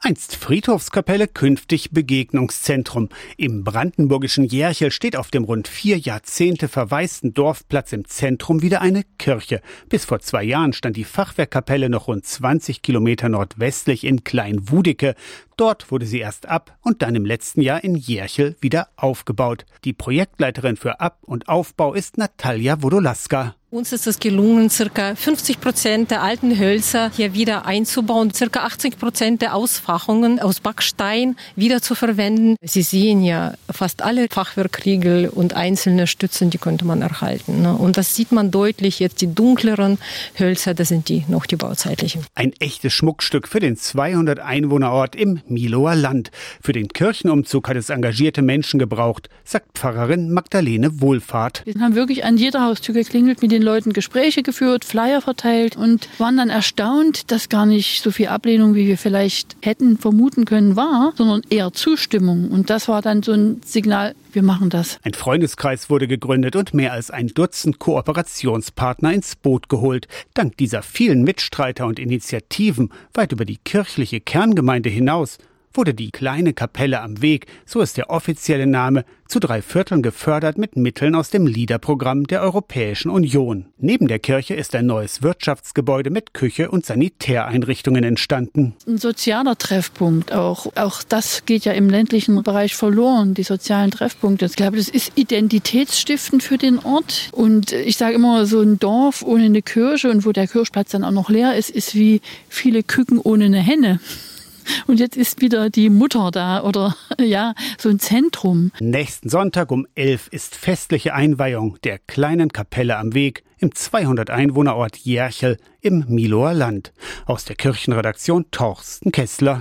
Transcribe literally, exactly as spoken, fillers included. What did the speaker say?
Einst Friedhofskapelle, künftig Begegnungszentrum. Im brandenburgischen Järchel steht auf dem rund vier Jahrzehnte verwaisten Dorfplatz im Zentrum wieder eine Kirche. Bis vor zwei Jahren stand die Fachwerkkapelle noch rund zwanzig Kilometer nordwestlich in Kleinwudicke. Dort wurde sie erst ab und dann im letzten Jahr in Järchel wieder aufgebaut. Die Projektleiterin für Ab- und Aufbau ist Natalia Wodolaska. Uns ist es gelungen, circa fünfzig Prozent der alten Hölzer hier wieder einzubauen, circa achtzig Prozent der Ausfachungen aus Backstein wieder zu verwenden. Sie sehen ja, fast alle Fachwerkriegel und einzelne Stützen, die konnte man erhalten. Und das sieht man deutlich, jetzt die dunkleren Hölzer, das sind die noch die bauzeitlichen. Ein echtes Schmuckstück für den zweihundert Einwohnerort im Milower Land. Für den Kirchenumzug hat es engagierte Menschen gebraucht, sagt Pfarrerin Magdalene Wohlfahrt. Wir haben wirklich an jeder Haustür geklingelt, mit den Leuten Gespräche geführt, Flyer verteilt und waren dann erstaunt, dass gar nicht so viel Ablehnung, wie wir vielleicht hätten vermuten können, war, sondern eher Zustimmung. Und das war dann so ein Signal, wir machen das. Ein Freundeskreis wurde gegründet und mehr als ein Dutzend Kooperationspartner ins Boot geholt. Dank dieser vielen Mitstreiter und Initiativen weit über die kirchliche Kerngemeinde hinaus wurde die kleine Kapelle am Weg, so ist der offizielle Name, zu drei Vierteln gefördert mit Mitteln aus dem LEADER-Programm der Europäischen Union. Neben der Kirche ist ein neues Wirtschaftsgebäude mit Küche und Sanitäreinrichtungen entstanden. Ein sozialer Treffpunkt auch. Auch das geht ja im ländlichen Bereich verloren, die sozialen Treffpunkte. Ich glaube, das ist identitätsstiftend für den Ort. Und ich sage immer, so ein Dorf ohne eine Kirche und wo der Kirchplatz dann auch noch leer ist, ist wie viele Küken ohne eine Henne. Und jetzt ist wieder die Mutter da oder ja, so ein Zentrum. Nächsten Sonntag um elf ist festliche Einweihung der kleinen Kapelle am Weg im zweihundert Einwohnerort Järchel im Milower Land. Aus der Kirchenredaktion Torsten Kessler.